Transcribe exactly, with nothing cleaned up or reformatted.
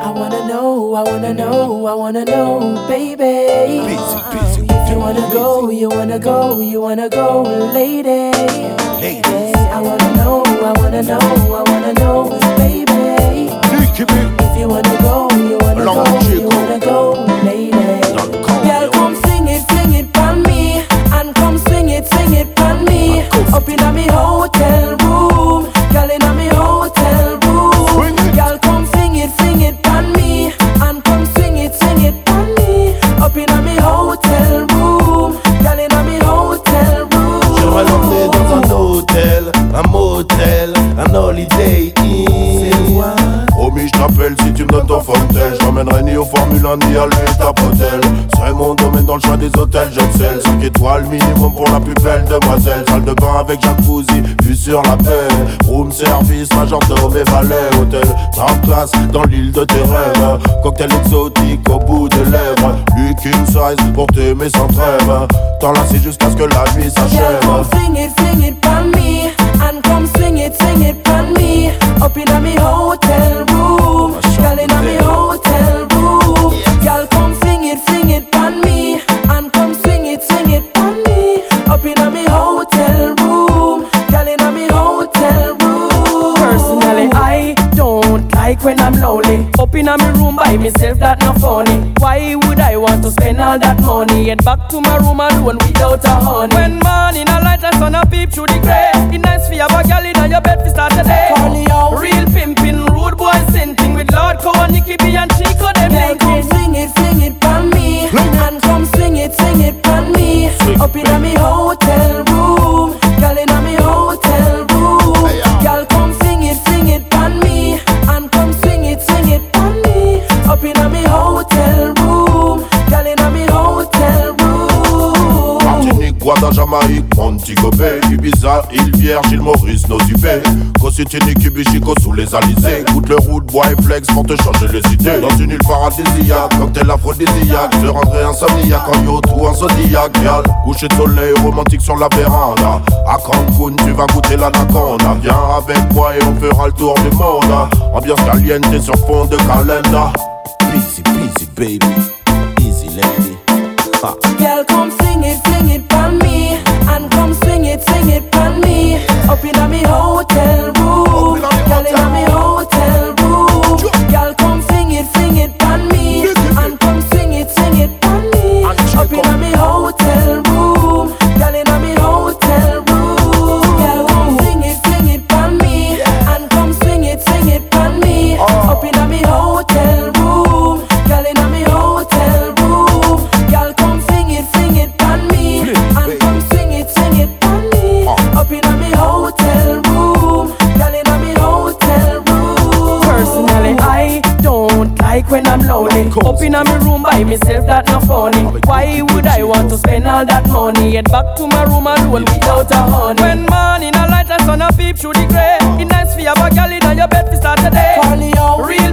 I wanna know, I wanna know, I wanna know, baby. Busy, busy. If you wanna go, you wanna go, you wanna go, lady. Ladies. I wanna know, I wanna know, I wanna know, baby. If you wanna go, you wanna Long go, Chico. you wanna go, lady. Girl, come sing it, sing it pon me, and come swing it, swing it pon me. Up inna me hotel room, girl inna me hotel room. Girl, come sing it, sing it pon me, and come swing it, swing it pon me. Up inna me hotel room, girl inna me hotel room. J'aimerais l'emmener dans un hôtel, un motel, un holiday inn. Oh mais je t'appelle si tu me donnes ton fortel. Je t'emmènerai ni au Formule un ni à l'État Potel. C'est mon domaine dans le choix des hôtels. J'excelle, cinq étoiles minimum pour la plus belle demoiselle. Salle de bain avec jacuzzi, vue sur la paix. Room service, majordome et valet. Hôtel top class dans l'île de tes rêves. Cocktail exotique au bout des lèvres. Lui king size pour t'aimer sans trêve. T'enlacer jusqu'à ce que la nuit s'achève. Come sing it, sing it pon me, and come swing it, swing it pon me. Up inna me hotel room, girl inna me hotel room. Girl, come sing it, sing it pon me, and come swing it, swing it pon me. Up inna me hotel room, girl inna me hotel room. Personally, I don't like when I'm lonely. Up inna me room by myself, that not funny. Why would I want to spend all that money? Head back to my room alone without a honey. When morning a light a sun a peep through the grey. It nice for you have a gal inna your bed fi start the day. Real pimpin', rude boy sinting with Lord Cow and Nicky B and Chico them linking. Come sing it, sing it pon me, and come swing it, swing it pon me. Up inna me hotel room, gal inna me hotel room. Gal, come sing it, sing it pon me, and come swing it, swing it pon me. Up inna me hotel room, gal inna me hotel room. Martinique, Guada, Jamaïque, Montego Bay, Ibiza, Île Vierge, Île Maurice, Nosy-Bé, Cositini, Kibichico sous les alizés. Goûte le root, bois et flex pour te changer les idées. Dans une île paradisiaque, cocktail aphrodisiaque, je rendrai insomniaque en yacht ou en zodiac, gal. Coucher de soleil romantique sur la véranda. À Cancun, tu vas goûter l'anaconda. Viens avec moi et on fera le tour du monde. Ambiance caliente sur fond de calenda. Busy, busy, baby. Easy, lady. Ha. Girl, come sing it, sing it pon me, and come swing it, swing it pon me. Up inna me hotel room, girl inna me hotel room. Girl, come sing it, sing it pon me, and come swing it, swing it pon me. Up inna me hotel room, girl inna me hotel room. Girl, come sing it, sing it pon me, and come swing it, swing it pon me. Up inna me hotel room, girl inna me hotel room. Girl, come sing it, sing it pon me, and come swing it, swing it pon me. Up inna me hotel room, girl inna me hotel room. Personally, I don't like when I'm lonely. Up inna me room by myself, that not funny. Why would I want to spend all that money? Head back to my room alone without a honey. When morning a light a sun a peep through the grey. It nice for you have a gal inna your bed fi start the day. Real